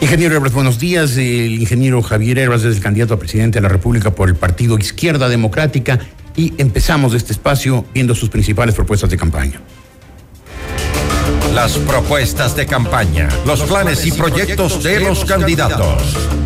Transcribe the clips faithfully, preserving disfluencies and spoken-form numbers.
Ingeniero Herbas, buenos días. El ingeniero Javier Herbas es el candidato a presidente de la República por el partido Izquierda Democrática y empezamos este espacio viendo sus principales propuestas de campaña. Las propuestas de campaña, los planes y proyectos de los candidatos.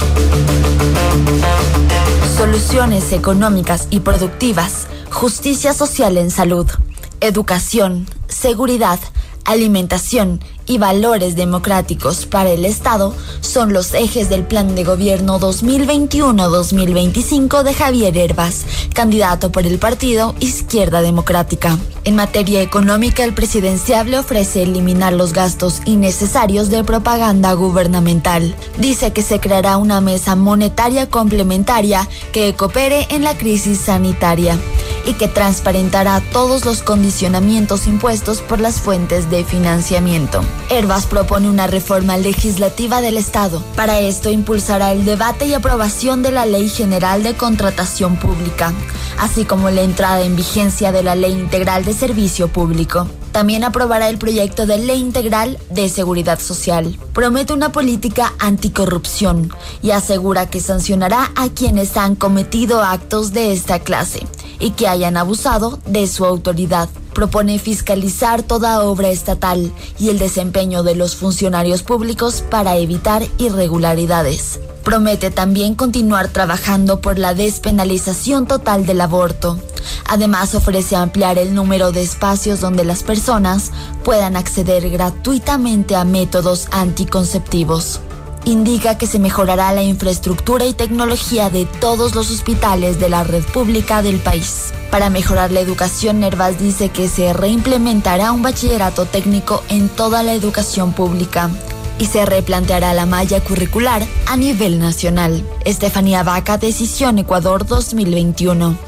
Soluciones económicas y productivas, justicia social en salud, educación, seguridad, alimentación y valores democráticos para el Estado son los ejes del Plan de Gobierno dos mil veintiuno a dos mil veinticinco de Javier Herbas, candidato por el partido Izquierda Democrática. En materia económica, el presidenciable ofrece eliminar los gastos innecesarios de propaganda gubernamental. Dice que se creará una mesa monetaria complementaria que coopere en la crisis sanitaria y que transparentará todos los condicionamientos impuestos por las fuentes de financiamiento. Herbas propone una reforma legislativa del Estado. Para esto impulsará el debate y aprobación de la Ley General de Contratación Pública, así como la entrada en vigencia de la Ley Integral de Servicio Público. También aprobará el proyecto de Ley Integral de Seguridad Social. Promete una política anticorrupción y asegura que sancionará a quienes han cometido actos de esta clase y que hayan abusado de su autoridad. Propone fiscalizar toda obra estatal y el desempeño de los funcionarios públicos para evitar irregularidades. Promete también continuar trabajando por la despenalización total del aborto. Además, ofrece ampliar el número de espacios donde las personas puedan acceder gratuitamente a métodos anticonceptivos. Indica que se mejorará la infraestructura y tecnología de todos los hospitales de la red pública del país. Para mejorar la educación, Herbas dice que se reimplementará un bachillerato técnico en toda la educación pública y se replanteará la malla curricular a nivel nacional. Estefanía Vaca, Decisión Ecuador dos mil veintiuno.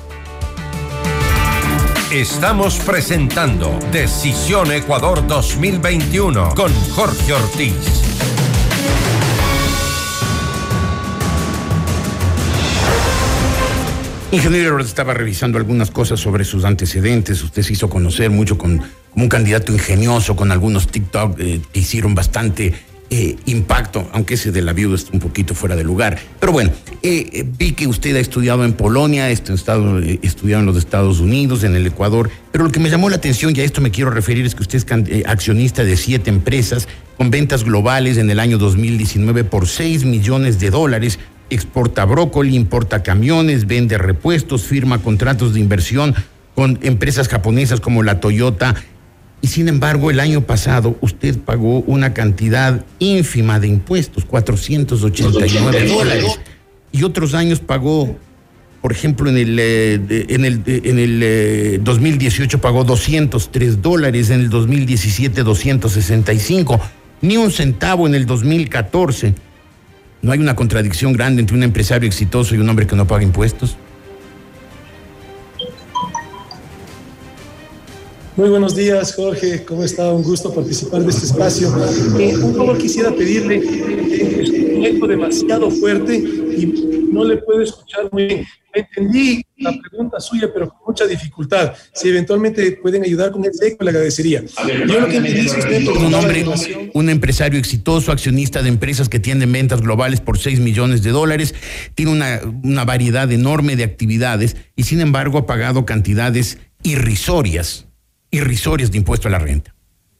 Estamos presentando Decisión Ecuador dos mil veintiuno con Jorge Ortiz. Ingeniero, estaba revisando algunas cosas sobre sus antecedentes. Usted se hizo conocer mucho con, como un candidato ingenioso, con algunos TikTok eh, que hicieron bastante eh, impacto, aunque ese de la viuda está un poquito fuera de lugar. Pero bueno, eh, eh, vi que usted ha estudiado en Polonia, ha estado, eh, estudiado en los Estados Unidos, en el Ecuador, pero lo que me llamó la atención, y a esto me quiero referir, es que usted es eh, accionista de siete empresas con ventas globales en el año dos mil diecinueve por seis millones de dólares. Exporta brócoli, importa camiones, vende repuestos, firma contratos de inversión con empresas japonesas como la Toyota. Y sin embargo, el año pasado usted pagó una cantidad ínfima de impuestos, cuatrocientos ochenta y nueve dólares. Y otros años pagó, por ejemplo, en el, eh, en el, en el eh, dos mil dieciocho pagó doscientos tres dólares, en el dos mil diecisiete doscientos sesenta y cinco, ni un centavo en el dos mil catorce. ¿No hay una contradicción grande entre un empresario exitoso y un hombre que no paga impuestos? Muy buenos días, Jorge. ¿Cómo está? Un gusto participar de este espacio. Eh, un favor quisiera pedirle, eh, es un eco demasiado fuerte y no le puedo escuchar muy bien. Entendí la pregunta suya, pero con mucha dificultad. Si eventualmente pueden ayudar con el eco, le agradecería. Yo lo que entendí es usted... Un hombre, un empresario exitoso, accionista de empresas que tienen ventas globales por seis millones de dólares, tiene una, una variedad enorme de actividades y sin embargo ha pagado cantidades irrisorias, irrisorias de impuesto a la renta.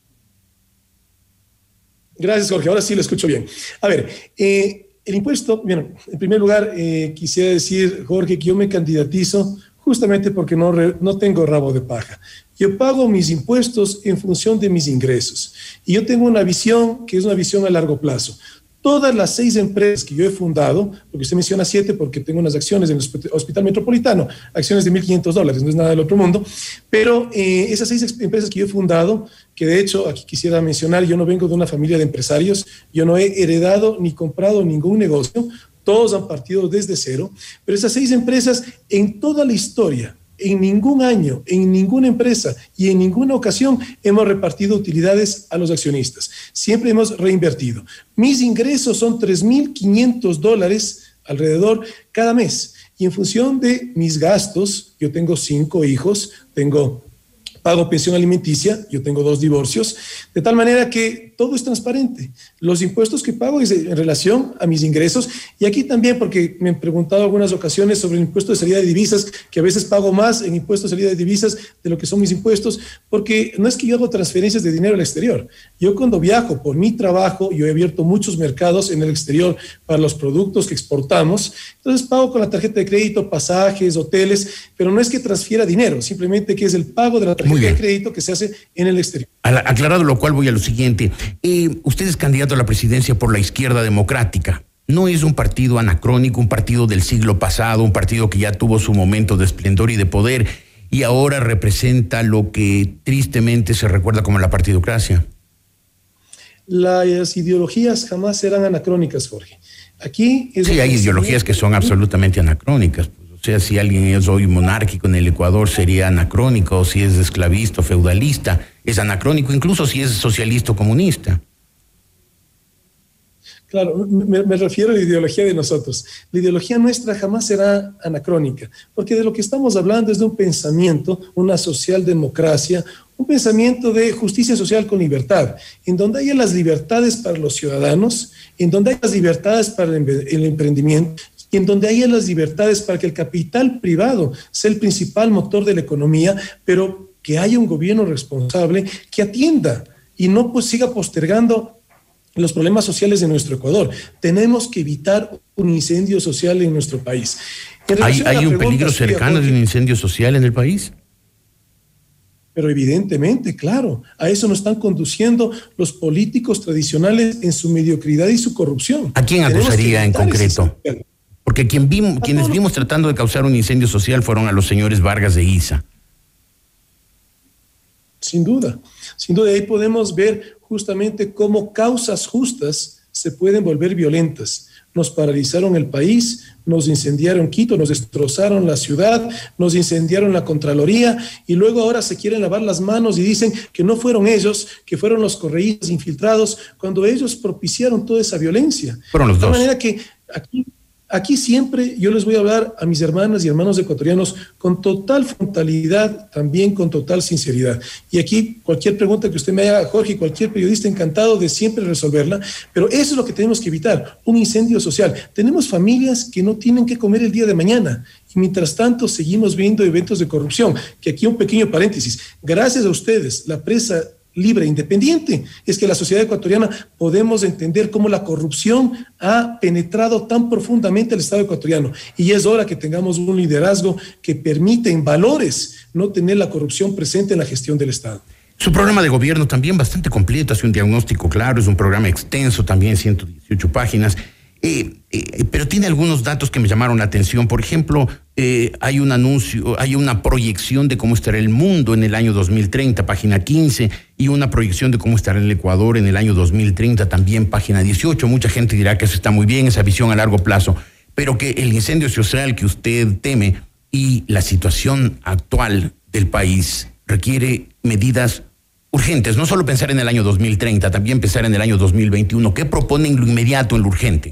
Gracias, Jorge. Ahora sí lo escucho bien. A ver, eh... el impuesto, bueno, en primer lugar, eh, quisiera decir, Jorge, que yo me candidatizo justamente porque no, re, no tengo rabo de paja. Yo pago mis impuestos en función de mis ingresos. Y yo tengo una visión que es una visión a largo plazo. Todas las seis empresas que yo he fundado, porque usted menciona siete porque tengo unas acciones en el Hospital Metropolitano, acciones de mil quinientos dólares, no es nada del otro mundo, pero eh, esas seis empresas que yo he fundado, que de hecho aquí quisiera mencionar, yo no vengo de una familia de empresarios, yo no he heredado ni comprado ningún negocio, todos han partido desde cero, pero esas seis empresas en toda la historia, en ningún año, en ninguna empresa y en ninguna ocasión hemos repartido utilidades a los accionistas. Siempre hemos reinvertido. Mis ingresos son tres mil quinientos dólares alrededor cada mes. Y en función de mis gastos, yo tengo cinco hijos, tengo Pago pensión alimenticia, yo tengo dos divorcios, de tal manera que todo es transparente. Los impuestos que pago es en relación a mis ingresos, y aquí también, porque me han preguntado algunas ocasiones sobre el impuesto de salida de divisas, que a veces pago más en impuesto de salida de divisas de lo que son mis impuestos, porque no es que yo hago transferencias de dinero al exterior. Yo cuando viajo por mi trabajo, yo he abierto muchos mercados en el exterior para los productos que exportamos, entonces pago con la tarjeta de crédito, pasajes, hoteles, pero no es que transfiera dinero, simplemente que es el pago de la tarjeta de crédito que se hace en el exterior. Aclarado lo cual, voy a lo siguiente. Eh, usted es candidato a la presidencia por la Izquierda Democrática. No es un partido anacrónico, un partido del siglo pasado, un partido que ya tuvo su momento de esplendor y de poder y ahora representa lo que tristemente se recuerda como la partidocracia. Las ideologías jamás serán anacrónicas, Jorge. Aquí es sí, hay ideologías que son absolutamente anacrónicas. O sea, si alguien es hoy monárquico en el Ecuador sería anacrónico, o si es esclavista o feudalista, es anacrónico, incluso si es socialista o comunista. Claro, me, me refiero a la ideología de nosotros. La ideología nuestra jamás será anacrónica, porque de lo que estamos hablando es de un pensamiento, una socialdemocracia, un pensamiento de justicia social con libertad, en donde haya las libertades para los ciudadanos, en donde haya las libertades para el, el emprendimiento, y en donde haya las libertades para que el capital privado sea el principal motor de la economía, pero que haya un gobierno responsable que atienda y no pues siga postergando los problemas sociales de nuestro Ecuador. Tenemos que evitar un incendio social en nuestro país. En ¿Hay, hay un peligro cercano de un incendio social en el país? Pero evidentemente, claro, a eso nos están conduciendo los políticos tradicionales en su mediocridad y su corrupción. ¿A quién acusaría en concreto? Porque quien vimos, quienes vimos tratando de causar un incendio social fueron a los señores Vargas de Isa. Sin duda, sin duda, ahí podemos ver justamente cómo causas justas se pueden volver violentas. Nos paralizaron el país, nos incendiaron Quito, nos destrozaron la ciudad, nos incendiaron la Contraloría y luego ahora se quieren lavar las manos y dicen que no fueron ellos, que fueron los correístas infiltrados, cuando ellos propiciaron toda esa violencia. Fueron los dos. De manera que aquí... Aquí siempre yo les voy a hablar a mis hermanas y hermanos ecuatorianos con total frontalidad, también con total sinceridad. Y aquí cualquier pregunta que usted me haga, Jorge, cualquier periodista encantado de siempre resolverla, pero eso es lo que tenemos que evitar, un incendio social. Tenemos familias que no tienen que comer el día de mañana y mientras tanto seguimos viendo eventos de corrupción, que aquí un pequeño paréntesis, gracias a ustedes, la prensa libre e independiente, es que la sociedad ecuatoriana podemos entender cómo la corrupción ha penetrado tan profundamente al Estado ecuatoriano y es hora que tengamos un liderazgo que permita en valores no tener la corrupción presente en la gestión del Estado. Su programa de gobierno también bastante completo, hace un diagnóstico claro, es un programa extenso también, ciento dieciocho páginas. Eh, eh, pero tiene algunos datos que me llamaron la atención. Por ejemplo, eh, hay un anuncio, hay una proyección de cómo estará el mundo en el año dos mil treinta, página quince, y una proyección de cómo estará el Ecuador en el año dos mil treinta, también página dieciocho. Mucha gente dirá que eso está muy bien, esa visión a largo plazo, pero que el incendio social que usted teme y la situación actual del país requiere medidas urgentes. No solo pensar en el año dos mil treinta, también pensar en el año dos mil veintiuno. ¿Qué proponen lo inmediato, en lo urgente?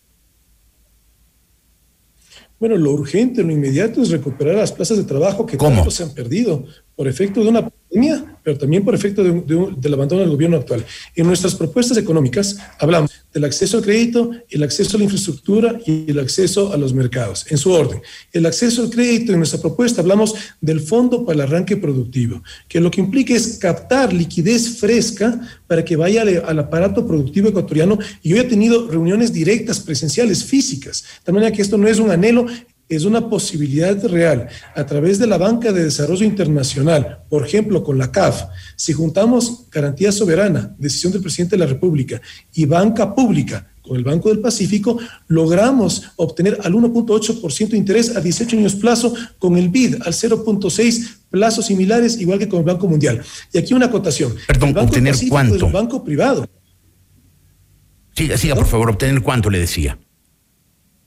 Bueno, lo urgente, lo inmediato es recuperar las plazas de trabajo que tanto se han perdido por efecto de una pandemia, pero también por efecto de un, de un, del abandono del gobierno actual. En nuestras propuestas económicas hablamos del acceso al crédito, el acceso a la infraestructura y el acceso a los mercados, en su orden. El acceso al crédito, en nuestra propuesta hablamos del Fondo para el Arranque Productivo, que lo que implica es captar liquidez fresca para que vaya al, al aparato productivo ecuatoriano. Y yo he tenido reuniones directas, presenciales, físicas, de manera que esto no es un anhelo, es una posibilidad real. A través de la Banca de Desarrollo Internacional, por ejemplo, con la C A F, si juntamos garantía soberana, decisión del presidente de la República, y banca pública con el Banco del Pacífico, logramos obtener al uno punto ocho por ciento de interés a dieciocho años plazo, con el B I D al cero punto seis, plazos similares, igual que con el Banco Mundial. Y aquí una acotación. Perdón, el Banco ¿obtener Pacífico cuánto? Es un banco privado. Siga, siga, por favor, obtener cuánto, le decía.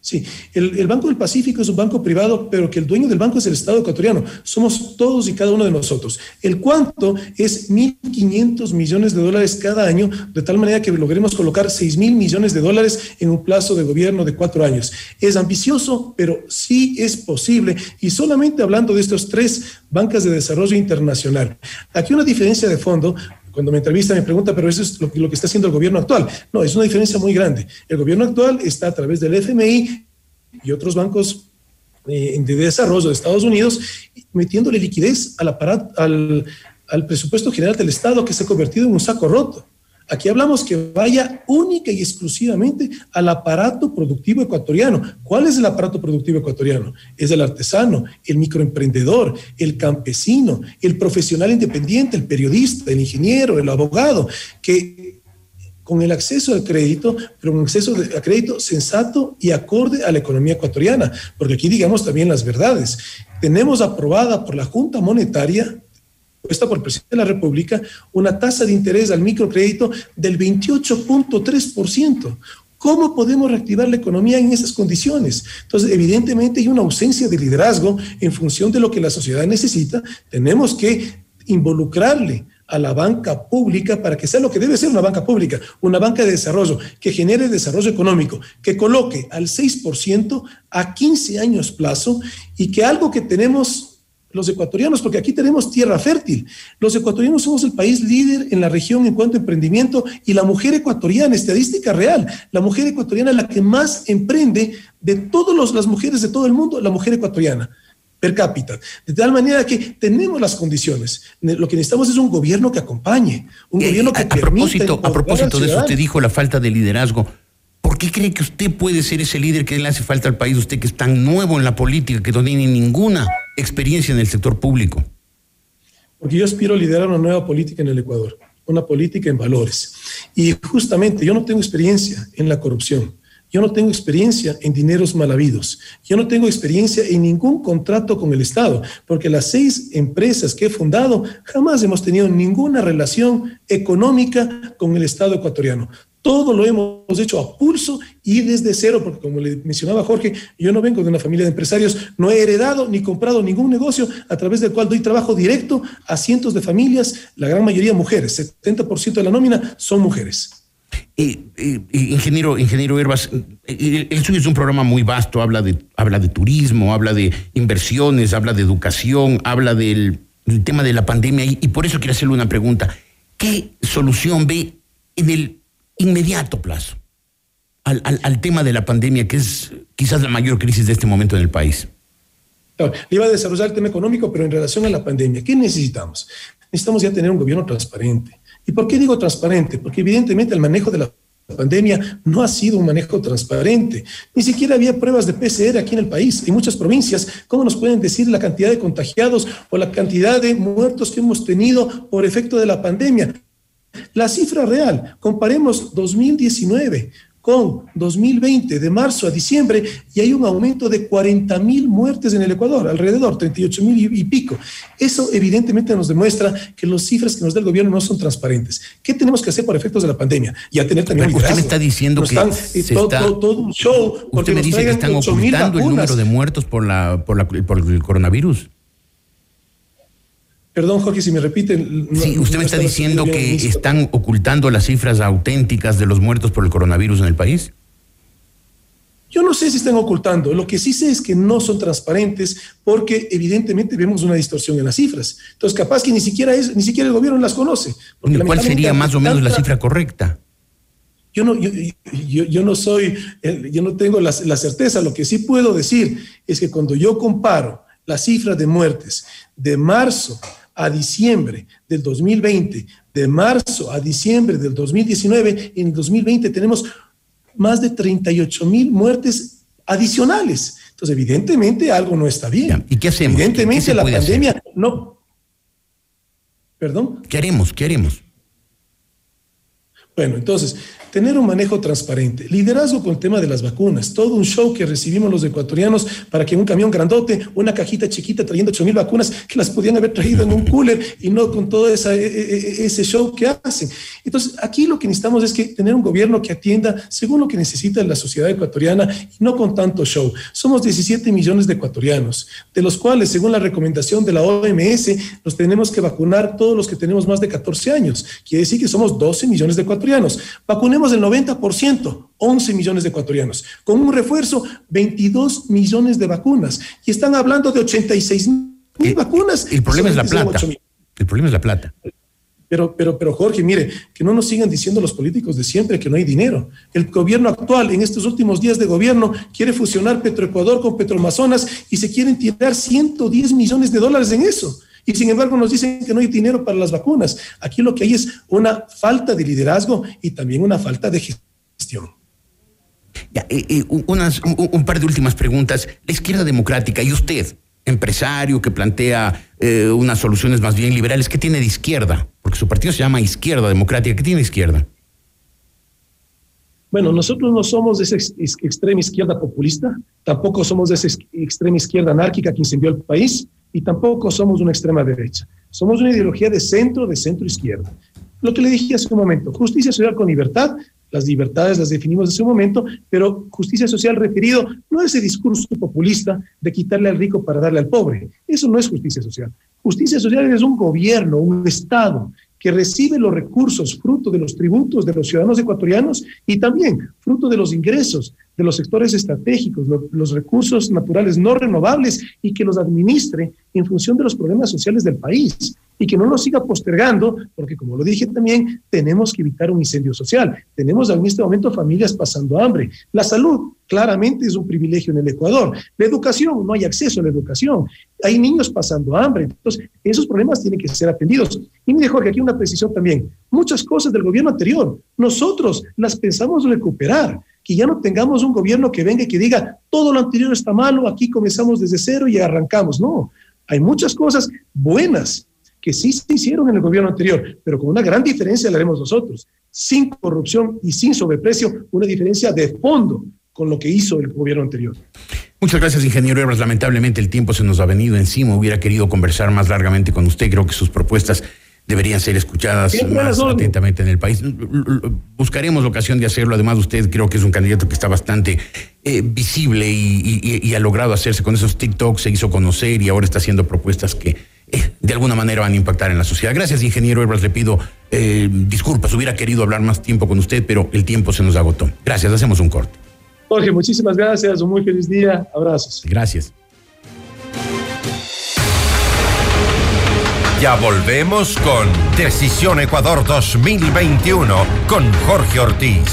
Sí, el, el Banco del Pacífico es un banco privado, pero que el dueño del banco es el Estado ecuatoriano. Somos todos y cada uno de nosotros. El cuánto es mil quinientos millones de dólares cada año, de tal manera que logremos colocar seis mil millones de dólares en un plazo de gobierno de cuatro años. Es ambicioso, pero sí es posible. Y solamente hablando de estos tres bancas de desarrollo internacional. Aquí una diferencia de fondo. Cuando me entrevista me pregunta, pero eso es lo, lo que está haciendo el gobierno actual. No, es una diferencia muy grande. El gobierno actual está a través del F M I y otros bancos eh, de desarrollo de Estados Unidos metiéndole liquidez al, aparato, al, al presupuesto general del Estado, que se ha convertido en un saco roto. Aquí hablamos que vaya única y exclusivamente al aparato productivo ecuatoriano. ¿Cuál es el aparato productivo ecuatoriano? Es el artesano, el microemprendedor, el campesino, el profesional independiente, el periodista, el ingeniero, el abogado, que con el acceso al crédito, pero un acceso a crédito sensato y acorde a la economía ecuatoriana, porque aquí digamos también las verdades. Tenemos aprobada por la Junta Monetaria, puesta por el presidente de la República, una tasa de interés al microcrédito del veintiocho punto tres por ciento. ¿Cómo podemos reactivar la economía en esas condiciones? Entonces, evidentemente hay una ausencia de liderazgo en función de lo que la sociedad necesita. Tenemos que involucrarle a la banca pública para que sea lo que debe ser una banca pública, una banca de desarrollo que genere desarrollo económico, que coloque al seis por ciento a quince años plazo y que algo que tenemos los ecuatorianos, porque aquí tenemos tierra fértil. Los ecuatorianos somos el país líder en la región en cuanto a emprendimiento y la mujer ecuatoriana, estadística real, la mujer ecuatoriana es la que más emprende de todas las mujeres de todo el mundo, la mujer ecuatoriana, per cápita. De tal manera que tenemos las condiciones. Lo que necesitamos es un gobierno que acompañe, un eh, gobierno que a, a permita... Propósito, a propósito de eso, usted dijo la falta de liderazgo. ¿Por qué cree que usted puede ser ese líder que le hace falta al país? Usted que es tan nuevo en la política, que no tiene ninguna experiencia en el sector público. Porque yo aspiro a liderar una nueva política en el Ecuador, una política en valores. Y justamente yo no tengo experiencia en la corrupción, yo no tengo experiencia en dineros mal habidos, yo no tengo experiencia en ningún contrato con el Estado, porque las seis empresas que he fundado jamás hemos tenido ninguna relación económica con el Estado ecuatoriano. Todo lo hemos hecho a pulso y desde cero, porque como le mencionaba Jorge, yo no vengo de una familia de empresarios, no he heredado ni comprado ningún negocio a través del cual doy trabajo directo a cientos de familias, la gran mayoría mujeres, setenta por ciento de la nómina son mujeres. Eh, eh, ingeniero, ingeniero Herbas, eh, el suyo es un programa muy vasto, habla de, habla de turismo, habla de inversiones, habla de educación, habla del, del tema de la pandemia y, y por eso quiero hacerle una pregunta. ¿Qué solución ve en el inmediato plazo al, al, al tema de la pandemia, que es quizás la mayor crisis de este momento en el país? Claro, le iba a desarrollar el tema económico, pero en relación a la pandemia, ¿qué necesitamos? Necesitamos ya tener un gobierno transparente. ¿Y por qué digo transparente? Porque evidentemente el manejo de la pandemia no ha sido un manejo transparente. Ni siquiera había pruebas de P C R aquí en el país, en muchas provincias. ¿Cómo nos pueden decir la cantidad de contagiados o la cantidad de muertos que hemos tenido por efecto de la pandemia? La cifra real, comparemos dos mil diecinueve con dos mil veinte, de marzo a diciembre, y hay un aumento de cuarenta mil muertes en el Ecuador, alrededor, treinta y ocho mil y, y pico. Eso evidentemente nos demuestra que las cifras que nos da el gobierno no son transparentes. ¿Qué tenemos que hacer por efectos de la pandemia? Ya tener también Pero usted me está diciendo que están, se todo, está, todo, todo un show. Usted me dice que están ocultando el número de muertos por, la, por, la, por el coronavirus. Perdón, Jorge, si me repiten. No, sí, usted no me está diciendo que listo. están ocultando las cifras auténticas de los muertos por el coronavirus en el país. Yo no sé si están ocultando. Lo que sí sé es que no son transparentes porque evidentemente vemos una distorsión en las cifras. Entonces, capaz que ni siquiera es, ni siquiera el gobierno las conoce. ¿Cuál sería más o menos la cifra correcta? Yo no, yo, yo, yo no soy, yo no tengo la, la certeza. Lo que sí puedo decir es que cuando yo comparo las cifras de muertes de marzo a diciembre del dos mil veinte, de marzo a diciembre del dos mil diecinueve, en el dos mil veinte tenemos más de treinta y ocho mil muertes adicionales. Entonces, evidentemente, algo no está bien. ¿Y qué hacemos? Evidentemente, ¿Qué, qué la pandemia hacer? no... ¿Perdón? ¿Qué haremos? ¿Qué haremos? Bueno, entonces, tener un manejo transparente, liderazgo con el tema de las vacunas, todo un show que recibimos los ecuatorianos para que en un camión grandote, una cajita chiquita trayendo ocho mil vacunas que las podían haber traído en un cooler y no con todo esa, ese show que hacen. Entonces, aquí lo que necesitamos es que tener un gobierno que atienda según lo que necesita la sociedad ecuatoriana y no con tanto show. Somos diecisiete millones de ecuatorianos, de los cuales, según la recomendación de la O M S, nos tenemos que vacunar todos los que tenemos más de catorce años. Quiere decir que somos doce millones de ecuatorianos. Vacunemos el noventa por ciento, once millones de ecuatorianos. Con un refuerzo, veintidós millones de vacunas. Y están hablando de ochenta y seis mil vacunas. El problema es la plata. El problema es la plata. Pero, pero, pero Jorge, mire, que no nos sigan diciendo los políticos de siempre que no hay dinero. El gobierno actual, en estos últimos días de gobierno, quiere fusionar Petroecuador con Petroamazonas y se quieren tirar ciento diez millones de dólares en eso. Y sin embargo nos dicen que no hay dinero para las vacunas. Aquí lo que hay es una falta de liderazgo y también una falta de gestión. Ya, eh, eh, unas, un, un par de últimas preguntas. La izquierda democrática y usted, empresario que plantea eh, unas soluciones más bien liberales, ¿qué tiene de izquierda? Porque su partido se llama Izquierda Democrática. ¿Qué tiene de izquierda? Bueno, nosotros no somos de esa ex extrema izquierda populista, tampoco somos de esa extrema izquierda anárquica que incendió el país, y tampoco somos una extrema derecha. Somos una ideología de centro, de centro izquierda. Lo que le dije hace un momento, justicia social con libertad, las libertades las definimos hace un momento, pero justicia social referido no a ese discurso populista de quitarle al rico para darle al pobre. Eso no es justicia social. Justicia social es un gobierno, un Estado, que recibe los recursos fruto de los tributos de los ciudadanos ecuatorianos y también fruto de los ingresos de los sectores estratégicos, lo, los recursos naturales no renovables y que los administre en función de los problemas sociales del país y que no los siga postergando, porque como lo dije también, tenemos que evitar un incendio social. Tenemos en este momento familias pasando hambre. La salud claramente es un privilegio en el Ecuador. La educación, no hay acceso a la educación. Hay niños pasando hambre. Entonces, esos problemas tienen que ser atendidos. Y mire, Jorge, aquí una precisión también. Muchas cosas del gobierno anterior, nosotros las pensamos recuperar. Que ya no tengamos un gobierno que venga y que diga, todo lo anterior está malo, aquí comenzamos desde cero y arrancamos. No, hay muchas cosas buenas que sí se hicieron en el gobierno anterior, pero con una gran diferencia la haremos nosotros, sin corrupción y sin sobreprecio, una diferencia de fondo con lo que hizo el gobierno anterior. Muchas gracias, ingeniero Herbas. Lamentablemente el tiempo se nos ha venido encima. Hubiera querido conversar más largamente con usted. Creo que sus propuestas deberían ser escuchadas Siempre más atentamente en el país. Buscaremos la ocasión de hacerlo. Además, usted creo que es un candidato que está bastante eh, visible y, y, y ha logrado hacerse con esos TikToks, se hizo conocer y ahora está haciendo propuestas que eh, de alguna manera van a impactar en la sociedad. Gracias, ingeniero Herbas. Le pido eh, disculpas. Hubiera querido hablar más tiempo con usted, pero el tiempo se nos agotó. Gracias. Hacemos un corte. Jorge, muchísimas gracias. Un muy feliz día. Abrazos. Gracias. Ya volvemos con Decisión Ecuador dos mil veintiuno con Jorge Ortiz.